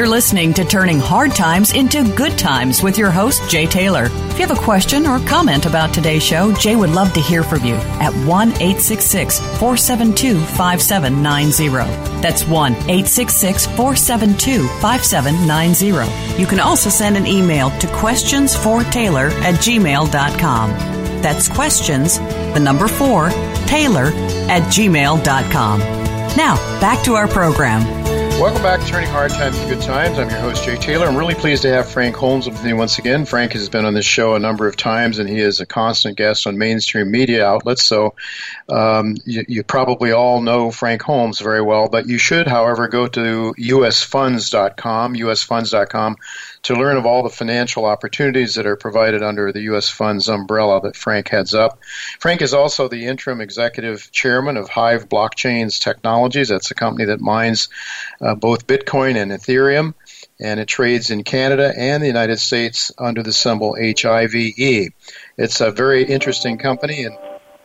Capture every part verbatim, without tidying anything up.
You're listening to Turning Hard Times into Good Times with your host, Jay Taylor. If you have a question or comment about today's show, Jay would love to hear from you at one eight six six, four seven two, five seven nine zero. That's one eight six six, four seven two, five seven nine zero. You can also send an email to questions for taylor at gmail dot com. That's questions, the number four, Taylor at gmail dot com. Now, back to our program. Welcome back to Turning Hard Times to Good Times. I'm your host, Jay Taylor. I'm really pleased to have Frank Holmes with me once again. Frank has been on this show a number of times, and he is a constant guest on mainstream media outlets. So um, you, you probably all know Frank Holmes very well, but you should, however, go to U S funds dot com, U S funds dot com, to learn of all the financial opportunities that are provided under the U S Funds umbrella that Frank heads up. Frank is also the interim executive chairman of Hive Blockchains Technologies. That's a company that mines uh, both Bitcoin and Ethereum, and it trades in Canada and the United States under the symbol H I V E. It's a very interesting company, and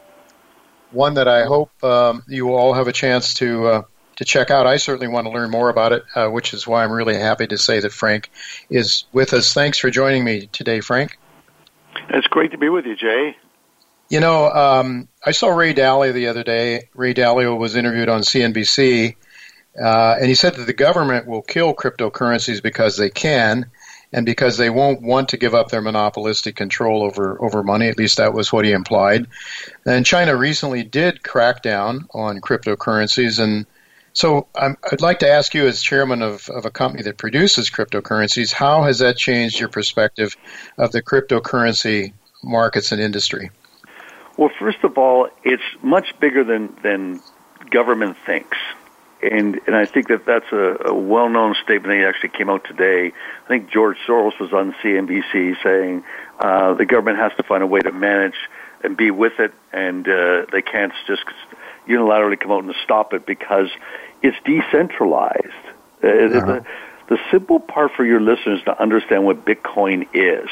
one that I hope um, you all have a chance to uh, to check out. I certainly want to learn more about it, uh, which is why I'm really happy to say that Frank is with us. Thanks for joining me today, Frank. It's great to be with you, Jay. You know, um, I saw Ray Dalio the other day. Ray Dalio was interviewed on C N B C, uh, and he said that the government will kill cryptocurrencies because they can, and because they won't want to give up their monopolistic control over, over money. At least that was what he implied. And China recently did crack down on cryptocurrencies, and so um, I'd like to ask you, as chairman of, of a company that produces cryptocurrencies, how has that changed your perspective of the cryptocurrency markets and industry? Well, first of all, it's much bigger than, than government thinks. And and I think that that's a, a well-known statement that actually came out today. I think George Soros was on C N B C saying uh, the government has to find a way to manage and be with it, and uh, they can't just unilaterally come out and stop it because it's decentralized. Uh, uh-huh. the, the simple part for your listeners to understand what Bitcoin is.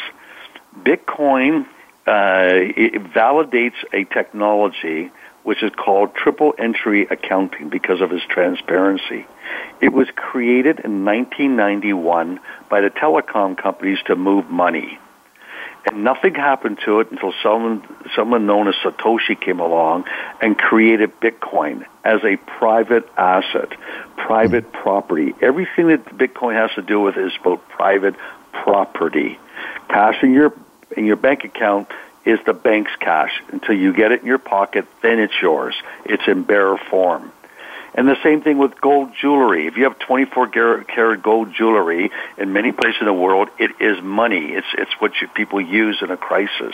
Bitcoin uh, it validates a technology which is called triple entry accounting because of its transparency. It was created in nineteen ninety-one by the telecom companies to move money. And nothing happened to it until someone someone known as Satoshi came along and created Bitcoin as a private asset, private property. Everything that Bitcoin has to do with is about private property. Cash in your in your bank account is the bank's cash. Until you get it in your pocket, then it's yours. It's in bearer form. And the same thing with gold jewelry. If you have twenty-four karat gold jewelry in many places in the world, it is money. It's it's what you, people use in a crisis.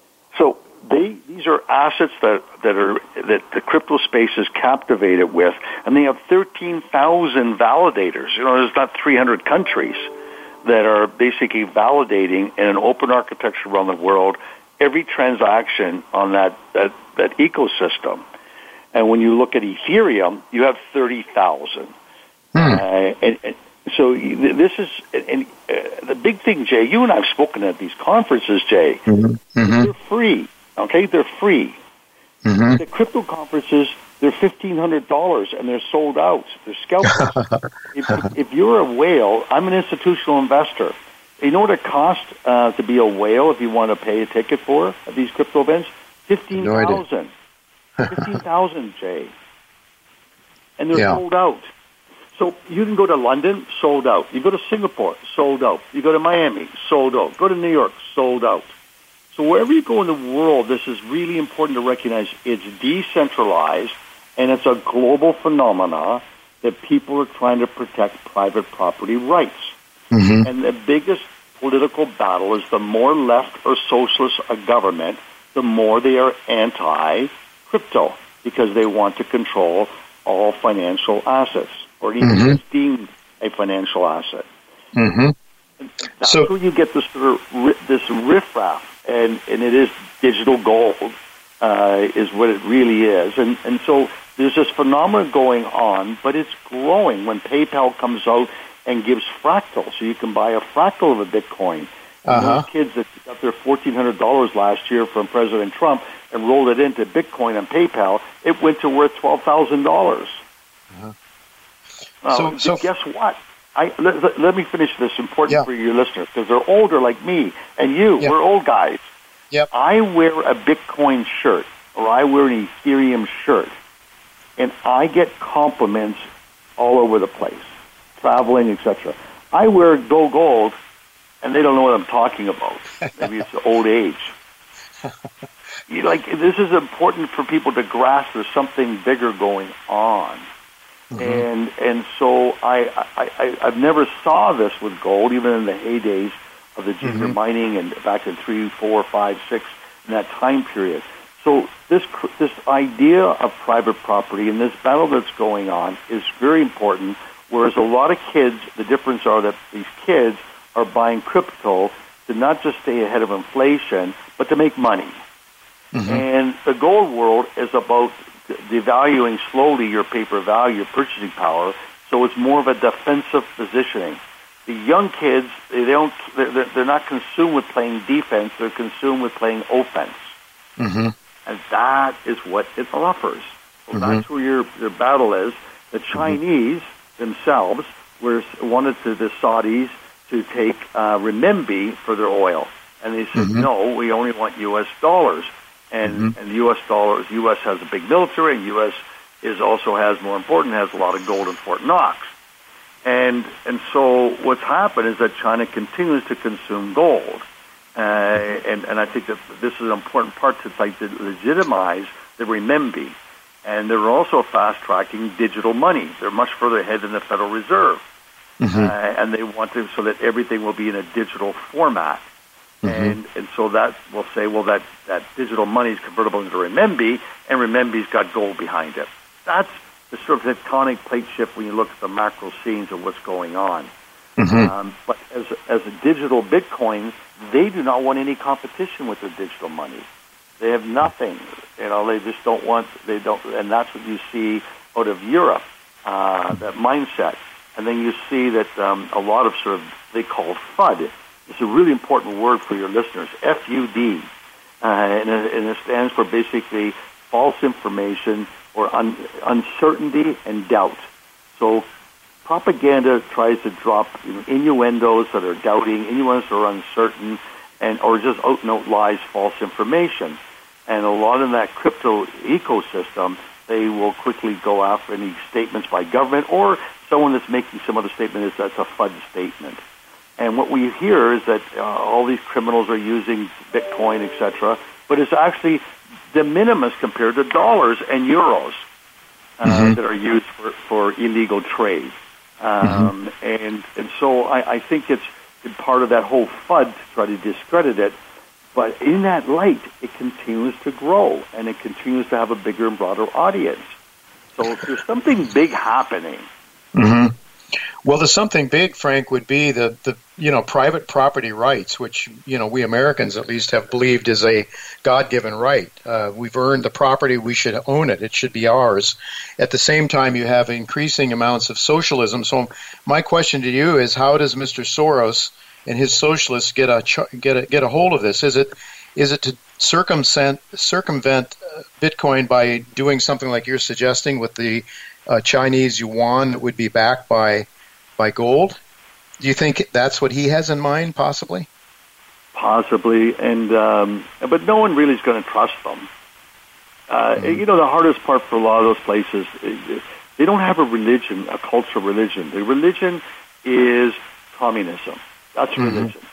So they these are assets that that are that the crypto space is captivated with, and they have thirteen thousand validators. You know, there's not three hundred countries that are basically validating in an open architecture around the world every transaction on that, that, that ecosystem. And when you look at Ethereum, you have thirty thousand. Hmm. Uh, and, and so this is, and uh, the big thing, Jay, you and I have spoken at these conferences, Jay. Mm-hmm. Mm-hmm. They're free, okay? They're free. Mm-hmm. The crypto conferences, they're fifteen hundred dollars, and they're sold out. They're scalpers. if, if, if you're a whale, I'm an institutional investor. You know what it costs uh, to be a whale if you want to pay a ticket for at these crypto events? fifteen thousand dollars. fifteen thousand dollars, Jay. And they're yeah. sold out. So you can go to London, sold out. You go to Singapore, sold out. You go to Miami, sold out. Go to New York, sold out. So wherever you go in the world, this is really important to recognize it's decentralized, and it's a global phenomena that people are trying to protect private property rights. Mm-hmm. And the biggest political battle is the more left or socialist a government, the more they are anti-crypto because they want to control all financial assets or even mm-hmm. just deemed a financial asset. Mm-hmm. That's so, where you get this sort of this riffraff, and, and it is digital gold uh, is what it really is. And, and so there's this phenomenon going on, but it's growing when PayPal comes out and gives fractal, so you can buy a fractal of a Bitcoin. Uh-huh. Those kids that got their fourteen hundred dollars last year from President Trump and rolled it into Bitcoin on PayPal, it went to worth twelve thousand dollars. Uh-huh. Uh, so, so guess what? I, let, let, let me finish this. Important yeah. for your listeners because they're older like me and you. Yeah. We're old guys. Yep. I wear a Bitcoin shirt or I wear an Ethereum shirt, and I get compliments all over the place, traveling, et cetera. I wear Go Gold, and they don't know what I'm talking about. Maybe it's old age. You like this is important for people to grasp. There's something bigger going on. Mm-hmm. And and so I, I, I, I've never saw this with gold, even in the heydays of the junior mm-hmm. mining and back in three, four, five, six, in that time period. So this this idea of private property and this battle that's going on is very important, whereas a lot of kids, the difference are that these kids are buying crypto to not just stay ahead of inflation, but to make money. Mm-hmm. And the gold world is about devaluing slowly your paper value, your purchasing power. So it's more of a defensive positioning. The young kids, they don't, they're, they're not consumed with playing defense. They're consumed with playing offense. Mm-hmm. And that is what it offers. So mm-hmm. that's where your, your battle is. The Chinese mm-hmm. themselves were wanted to the Saudis to take uh, renminbi for their oil, and they said mm-hmm. no, we only want U S dollars. And mm-hmm. and the U S dollars, U S has a big military, and U S is also has, more important, has a lot of gold in Fort Knox. And and so what's happened is that China continues to consume gold. Uh, and, and I think that this is an important part to like to legitimize the renminbi. And they're also fast-tracking digital money. They're much further ahead than the Federal Reserve. Mm-hmm. Uh, and they want to so that everything will be in a digital format. Mm-hmm. And and so that will say, well, that, that digital money is convertible into renminbi, and renminbi's got gold behind it. That's the sort of tectonic plate shift when you look at the macro scenes of what's going on. Mm-hmm. Um, but as as a digital Bitcoin, they do not want any competition with their digital money. They have nothing. You know, they just don't want. They don't, and that's what you see out of Europe. Uh, that mindset, and then you see that um, a lot of sort of they call FUD. It's a really important word for your listeners, F U D, uh, and, it, and it stands for basically false information or un, uncertainty and doubt. So propaganda tries to drop you know, innuendos that are doubting, innuendos that are uncertain, and or just out-and-out lies, false information. And a lot in that crypto ecosystem, they will quickly go after any statements by government or someone that's making some other statement is that's a FUD statement. And what we hear is that uh, all these criminals are using Bitcoin, et cetera, but it's actually de minimis compared to dollars and euros uh, mm-hmm. that are used for, for illegal trade. Um, mm-hmm. and, and so I, I think it's part of that whole FUD to try to discredit it. But in that light, it continues to grow, and it continues to have a bigger and broader audience. So if there's something big happening. Mm-hmm. Well, the something big, Frank, would be the, the you know private property rights, which you know we Americans at least have believed is a God-given right. Uh, we've earned the property; we should own it; it should be ours. At the same time, you have increasing amounts of socialism. So, my question to you is: how does Mister Soros and his socialists get a get a get a hold of this? Is it is it to circumvent circumvent Bitcoin by doing something like you're suggesting with the uh, Chinese yuan that would be backed by by gold? Do you think that's what he has in mind, possibly? Possibly, and um, but no one really is going to trust them. Uh, mm-hmm. You know, the hardest part for a lot of those places, they don't have a religion, a cultural religion. The religion is communism. That's mm-hmm. religion.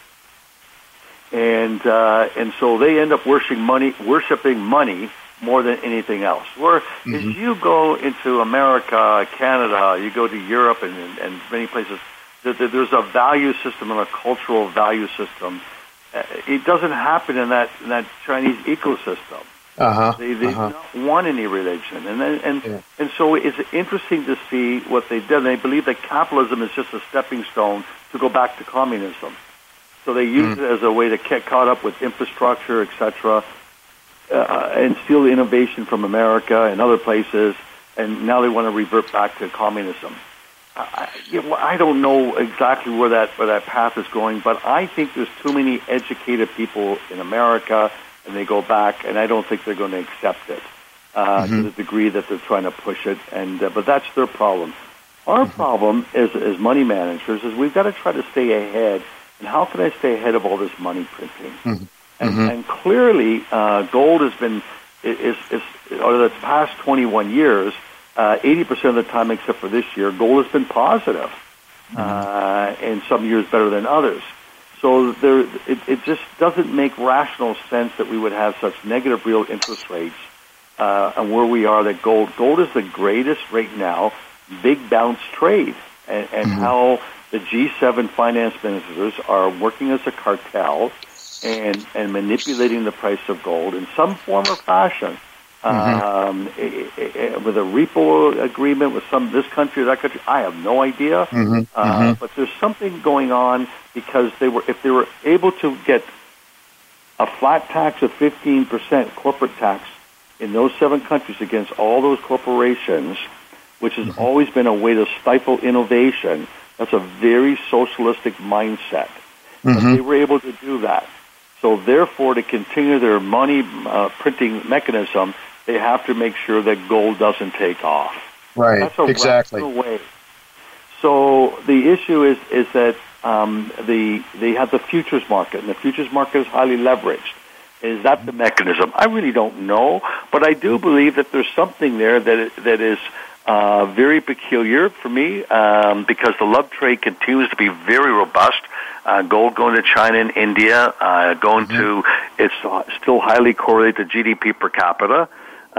And uh, and so they end up worshiping money, worshiping money more than anything else. Where mm-hmm. as you go into America, Canada, you go to Europe and, and, and many places, there's a value system and a cultural value system. It doesn't happen in that in that Chinese ecosystem. Uh-huh. They, they uh-huh. don't want any religion, and then, and yeah. and so it's interesting to see what they did. They believe that capitalism is just a stepping stone to go back to communism. So they use mm. it as a way to get caught up with infrastructure, et cetera, uh, and steal the innovation from America and other places, and now they want to revert back to communism. I, you know, I don't know exactly where that where that path is going, but I think there's too many educated people in America, and they go back, and I don't think they're going to accept it uh, mm-hmm. to the degree that they're trying to push it. And uh, but that's their problem. Our mm-hmm. problem as, as money managers is we've got to try to stay ahead. And how can I stay ahead of all this money printing? Mm-hmm. And, mm-hmm. and clearly, uh, gold has been, is, is, over the past twenty-one years, uh, eighty percent of the time, except for this year, gold has been positive. Mm-hmm. Uh, and some years better than others. So there, it, it just doesn't make rational sense that we would have such negative real interest rates uh, and where we are that gold, gold is the greatest right now, big bounce trade. And, and mm-hmm. how the G seven finance ministers are working as a cartel and, and manipulating the price of gold in some form or fashion. Mm-hmm. Um, a, a, with a repo agreement with some this country or that country, I have no idea. Mm-hmm. Uh, mm-hmm. But there's something going on because they were if they were able to get a flat tax of fifteen percent corporate tax in those seven countries against all those corporations, which has mm-hmm. always been a way to stifle innovation. That's a very socialistic mindset. Mm-hmm. But they were able to do that. So therefore, to continue their money uh, printing mechanism, they have to make sure that gold doesn't take off. Right, That's a exactly. rational way. So the issue is is that um, the they have the futures market, and the futures market is highly leveraged. Is that the mechanism? I really don't know, but I do believe that there's something there that that is uh, very peculiar for me um, because the love trade continues to be very robust. Uh, gold going to China and India, uh, going mm-hmm. to, it's still highly correlated to G D P per capita.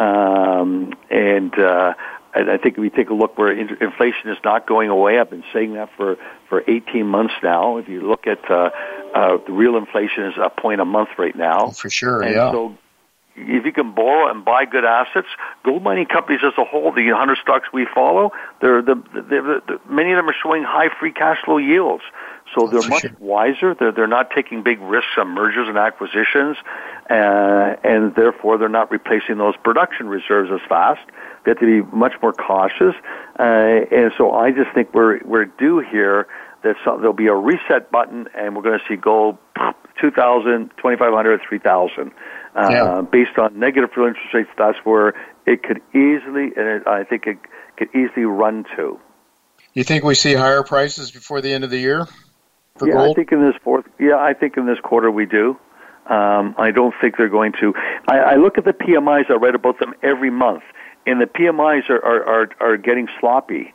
Um, and, uh, and I think if we take a look where in- inflation is not going away, I've been saying that for, for eighteen months now. If you look at, uh, uh, the real inflation is a point a month right now. Oh, for sure, and yeah. So if you can borrow and buy good assets, gold mining companies as a whole, the one hundred stocks we follow, they're the, they're the, the, many of them are showing high free cash flow yields. So they're much wiser. They're they're not taking big risks on mergers and acquisitions, uh, and therefore they're not replacing those production reserves as fast. They have to be much more cautious, uh, and so I just think we're we're due here. That there'll be a reset button, and we're going to see gold two thousand, twenty-five hundred, three thousand, uh, yeah. based on negative real interest rates. That's where it could easily, and it, I think it could easily run to. You think we see higher prices before the end of the year? Yeah, gold? I think in this fourth. Yeah, I think in this quarter we do. Um, I don't think they're going to. I, I look at the P M Is. I write about them every month, and the P M Is are are are, are getting sloppy.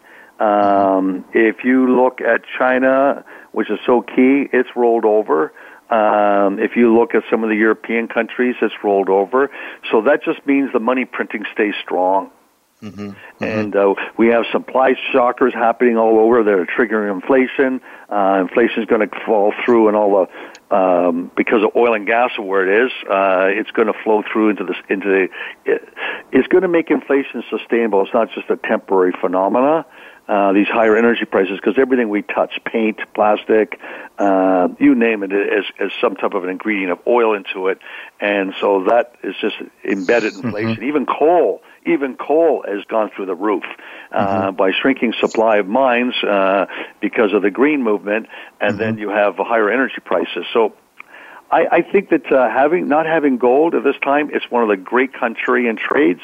Um, if you look at China, which is so key, it's rolled over. Um, if you look at some of the European countries, it's rolled over. So that just means the money printing stays strong. Mm-hmm, mm-hmm. And uh, we have supply shockers happening all over that are triggering inflation. Uh, inflation is going to fall through and all the um, because of oil and gas and where it is. Uh, it's going to flow through into the into the. It, it's going to make inflation sustainable. It's not just a temporary phenomena. Uh, these higher energy prices, because everything we touch, paint, plastic, uh, you name it, is, is some type of an ingredient of oil into it. And so that is just embedded inflation. Mm-hmm. Even coal, even coal has gone through the roof uh, mm-hmm. by shrinking supply of mines uh, because of the green movement, and mm-hmm. then you have higher energy prices. So I, I think that uh, having not having gold at this time, it's one of the great contrarian trades.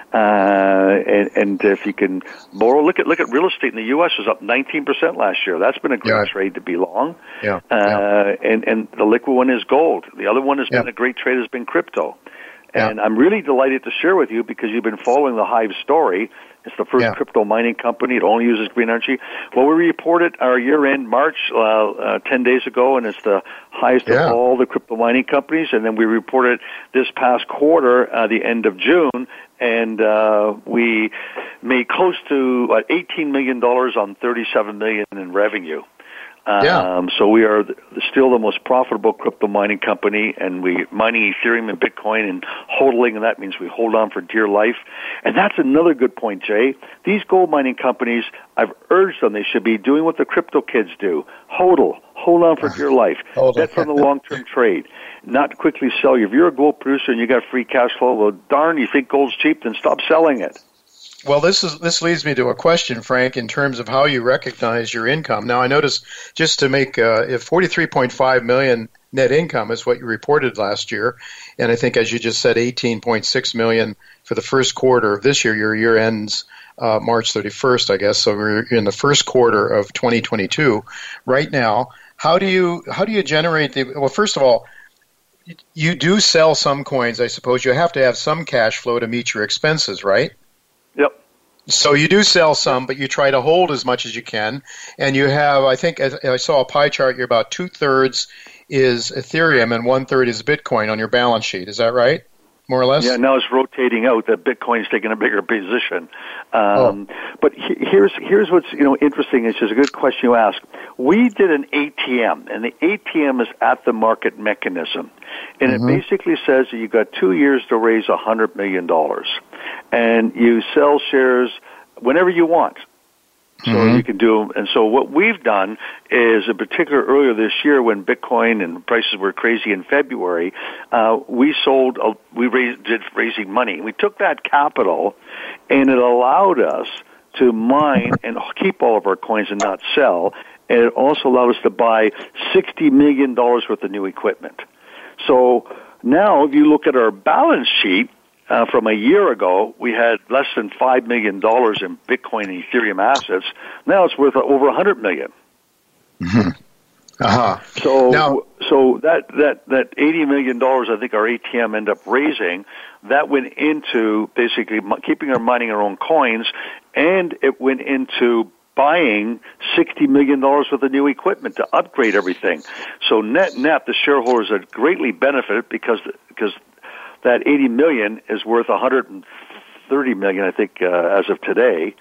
Uh, and, and if you can borrow, look at look at real estate in the U S was up nineteen percent last year. That's been a great yeah. trade to be long. Yeah. Uh, yeah. And and the liquid one is gold. The other one has yeah. been a great trade has been crypto. And yeah. I'm really delighted to share with you because you've been following the Hive story. It's the first yeah. crypto mining company. It only uses green energy. Well, we reported our year-end March uh, uh, ten days ago, and it's the highest yeah. of all the crypto mining companies. And then we reported this past quarter, uh, the end of June, and uh, we made close to uh, eighteen million dollars on thirty-seven million dollars in revenue. Yeah. Um, so we are still the most profitable crypto mining company, and we mining Ethereum and Bitcoin and hodling, and that means we hold on for dear life. And that's another good point, Jay. These gold mining companies, I've urged them, they should be doing what the crypto kids do. Hodl, hold on for dear life. That's on the long-term trade. Not quickly sell you. If you're a gold producer and you got free cash flow, well, darn, you think gold's cheap, then stop selling it. Well, this is this leads me to a question, Frank, in terms of how you recognize your income. Now, I noticed just to make uh, if forty-three point five million dollars net income is what you reported last year, and I think, as you just said, eighteen point six million dollars for the first quarter of this year. Your year ends uh, March thirty-first, I guess. So we're in the first quarter of twenty twenty-two right now. How do you how do you generate the? Well, first of all, you do sell some coins, I suppose. You have to have some cash flow to meet your expenses, right? Yep. So you do sell some, but you try to hold as much as you can. And you have, I think, as I saw a pie chart, you're about two-thirds is Ethereum and one-third is Bitcoin on your balance sheet. Is that right, more or less? Yeah, now it's rotating out that Bitcoin's taking a bigger position. Um, oh. But he, here's here's what's you know interesting. It's just a good question you ask. We did an A T M, and the A T M is at the market mechanism. And mm-hmm. it basically says that you've got two years to raise one hundred million dollars. And you sell shares whenever you want. So mm-hmm. you can do them. And so what we've done is, in particular, earlier this year when Bitcoin and prices were crazy in February, uh, we sold, a, we raised, did raising money. We took that capital, and it allowed us to mine and keep all of our coins and not sell. And it also allowed us to buy sixty million dollars worth of new equipment. So now, if you look at our balance sheet, uh, from a year ago, we had less than five million dollars in Bitcoin and Ethereum assets. Now it's worth over one hundred million dollars. Mm-hmm. Uh-huh. So, now, so that, that, that eighty million dollars I think our A T M ended up raising, that went into basically keeping or mining our own coins, and it went into buying sixty million dollars worth of new equipment to upgrade everything. So net net, the shareholders have greatly benefited because because that eighty million dollars is worth one hundred thirty million dollars, I think, uh, as of today.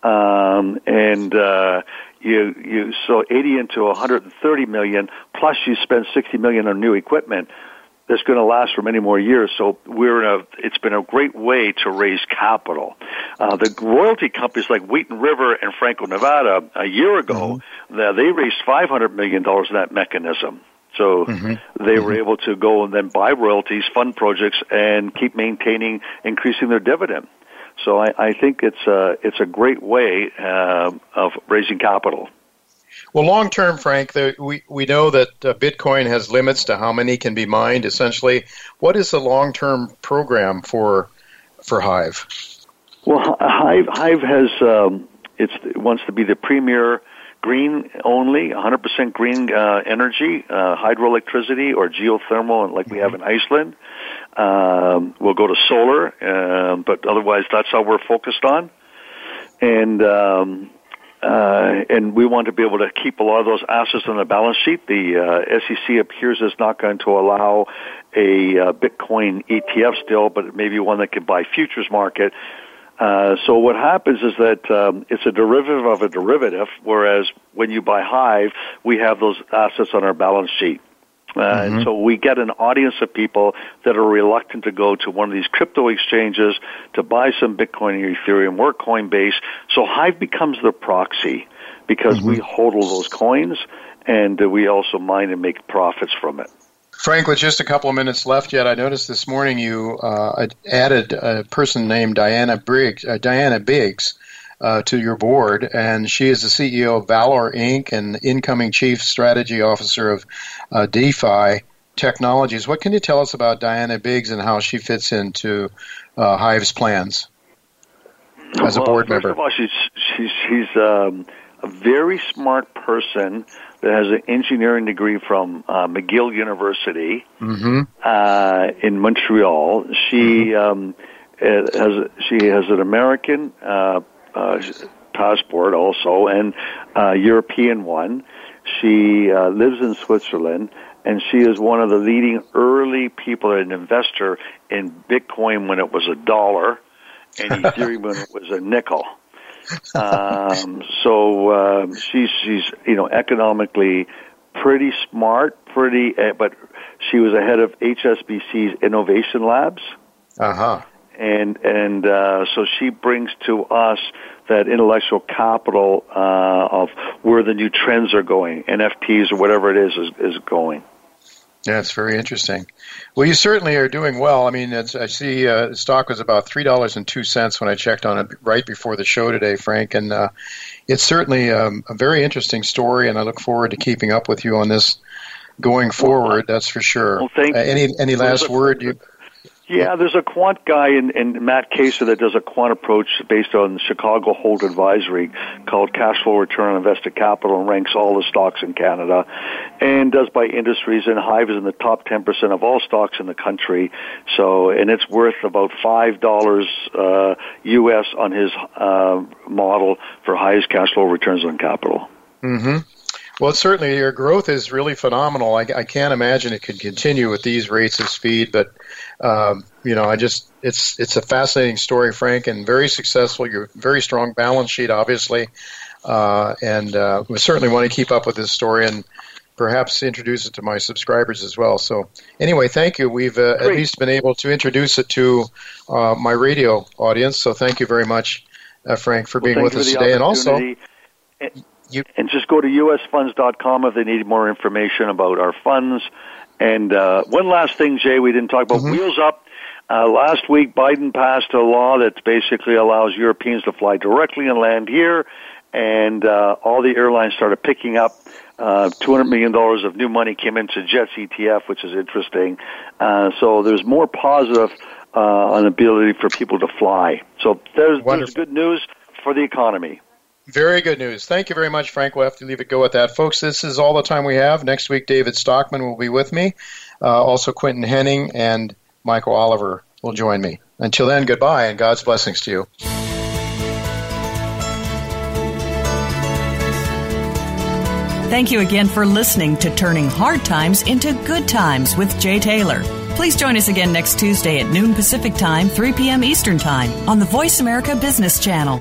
Um, and uh, you you so eighty into one hundred thirty million dollars, plus you spend sixty million dollars on new equipment. That's going to last for many more years. So we're in a, it's been a great way to raise capital. Uh, the royalty companies like Wheaton River and Franco-Nevada a year ago, mm-hmm. they raised five hundred million dollars in that mechanism. So mm-hmm. they were mm-hmm. able to go and then buy royalties, fund projects, and keep maintaining, increasing their dividend. So I, I think it's a, it's a great way uh, of raising capital. Well, long term, Frank, the, we, we know that uh, Bitcoin has limits to how many can be mined, essentially. What is the long-term program for for Hive? Well, Hive, Hive has, um, it's, it wants to be the premier green only, one hundred percent green uh, energy, uh, hydroelectricity or geothermal like we have in Iceland. Um, we'll go to solar, uh, but otherwise that's how we're focused on. And... Um, Uh, and we want to be able to keep a lot of those assets on the balance sheet. The uh, S E C appears is not going to allow a uh, Bitcoin E T F still, but maybe one that can buy futures market. Uh, so what happens is that um, it's a derivative of a derivative, whereas when you buy Hive, we have those assets on our balance sheet. Uh, mm-hmm. And so we get an audience of people that are reluctant to go to one of these crypto exchanges to buy some Bitcoin or Ethereum or Coinbase. So Hive becomes the proxy because mm-hmm. we hodl those coins and uh, we also mine and make profits from it. Frank, with just a couple of minutes left yet, I noticed this morning you uh, added a person named Diana Briggs, uh, Diana Biggs, Uh, to your board, and she is the C E O of Valor Incorporated and incoming Chief Strategy Officer of uh, DeFi Technologies. What can you tell us about Diana Biggs and how she fits into uh, Hive's plans as a well, board first member? First of all, she's she's she's um, a very smart person that has an engineering degree from uh, McGill University mm-hmm. uh, in Montreal. She mm-hmm. um, has she has an American Uh, Uh, passport also, and uh, European one. She uh, lives in Switzerland, and she is one of the leading early people, an investor in Bitcoin when it was a dollar, and Ethereum when it was a nickel. Um, so uh, she's she's you know economically pretty smart, pretty, uh, but she was ahead of H S B C's Innovation Labs. Uh huh. And and uh, so she brings to us that intellectual capital uh, of where the new trends are going, N F Ts or whatever it is is, is going. Yeah, it's very interesting. Well, you certainly are doing well. I mean, it's, I see uh, the stock was about three dollars and two cents when I checked on it right before the show today, Frank, and uh, it's certainly um, a very interesting story, and I look forward to keeping up with you on this going forward, that's for sure. Well, thank uh, any any last word? You Yeah, there's a quant guy in, in Matt Kaser that does a quant approach based on Chicago Hold Advisory called Cash Flow Return on Invested Capital, and ranks all the stocks in Canada, and does by industries, and Hive is in the top ten percent of all stocks in the country. So, and it's worth about five dollars uh, U S on his uh, model for highest cash flow returns on capital. Mm-hmm. Well, certainly your growth is really phenomenal. I, I can't imagine it could continue with these rates of speed, but um, you know, I just it's it's a fascinating story, Frank, and very successful. You're very strong balance sheet, obviously, uh, and uh, we certainly want to keep up with this story and perhaps introduce it to my subscribers as well. So, anyway, thank you. We've uh, at least been able to introduce it to uh, my radio audience. So, thank you very much, uh, Frank, for being well, with us today, and also. You, and just go to U S funds dot com if they need more information about our funds. And uh, one last thing, Jay, we didn't talk about mm-hmm. Wheels Up. Uh, last week, Biden passed a law that basically allows Europeans to fly directly and land here, and uh, all the airlines started picking up. Uh, two hundred million dollars of new money came into Jets E T F, which is interesting. Uh, so there's more positive uh, on the ability for people to fly. So there's, there's good news for the economy. Very good news. Thank you very much, Frank. We'll have to leave it go at that. Folks, this is all the time we have. Next week, David Stockman will be with me. Uh, also, Quentin Henning and Michael Oliver will join me. Until then, goodbye, and God's blessings to you. Thank you again for listening to Turning Hard Times into Good Times with Jay Taylor. Please join us again next Tuesday at noon Pacific Time, three p.m. Eastern Time on the Voice America Business Channel.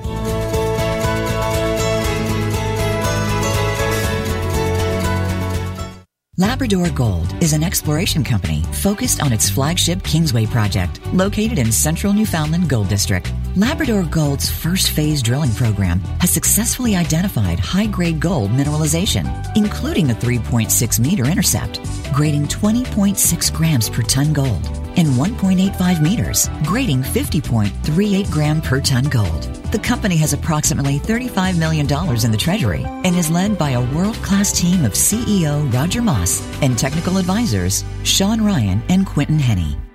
Labrador Gold is an exploration company focused on its flagship Kingsway project, located in central Newfoundland Gold District. Labrador Gold's first phase drilling program has successfully identified high-grade gold mineralization, including a three point six meter intercept, grading twenty point six grams per ton gold, and one point eight five meters, grading fifty point three eight gram per ton gold. The company has approximately thirty-five million dollars in the treasury and is led by a world-class team of C E O Roger Moss and technical advisors Sean Ryan and Quentin Henny.